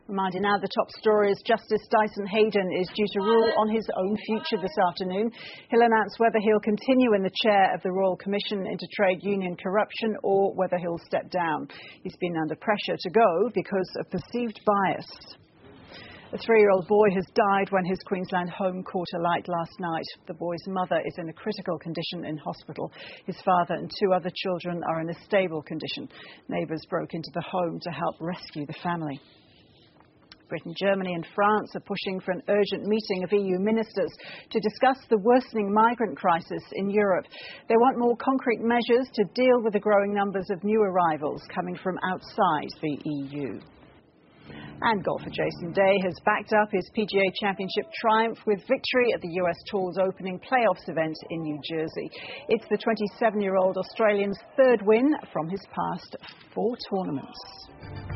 Reminding now the top story is Justice Dyson Heydon is due to rule on his own future this afternoon. He'll announce whether he'll continue in the chair of the Royal Commission into Trade Union Corruption or whether he'll step down. He's been under pressure to go because of perceived bias. A 3-year-old boy has died when his Queensland home caught alight last night. The boy's mother is in a critical condition in hospital. His father and 2 other children are in a stable condition. Neighbours broke into the home to help rescue the family. Britain, Germany and France are pushing for an urgent meeting of EU ministers to discuss the worsening migrant crisis in Europe. They want more concrete measures to deal with the growing numbers of new arrivals coming from outside the EU. And golfer Jason Day has backed up his PGA Championship triumph with victory at the US Tour's opening playoffs event in New Jersey. It's the 27-year-old Australian's 3rd win from his past 4 tournaments.